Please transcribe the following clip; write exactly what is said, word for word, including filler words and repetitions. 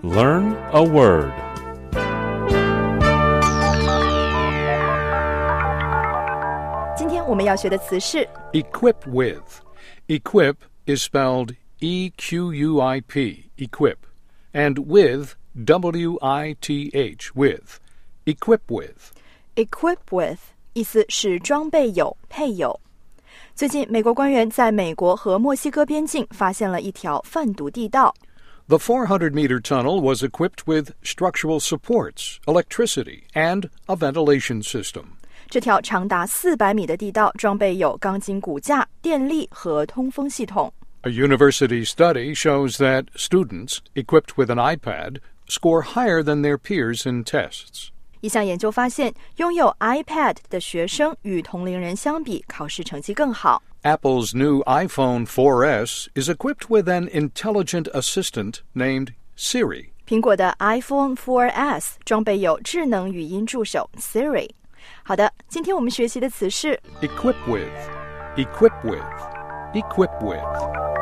Learn a word. 我们要学的词是 equip with. Equip is spelled E Q U I P, equip, and with, W I T H, with. Equip with. Equip with 意思是装备有、配有。最近，美国官员在美国和墨西哥边境发现了一条贩毒地道。 The four hundred meter tunnel was equipped with structural supports, electricity, and a ventilation system. 这条长达四百米的地道装备有钢筋骨架、电力和通风系统。 A university study shows that students equipped with an iPad score higher than their peers in tests. 一项研究发现，拥有 iPad 的学生与同龄人相比，考试成绩更好。 Apple's new iPhone four S is equipped with an intelligent assistant named Siri. 苹果的 iPhone four S 装备有智能语音助手 Siri。好的，今天我们学习的词是 equip with, equip with, equip with.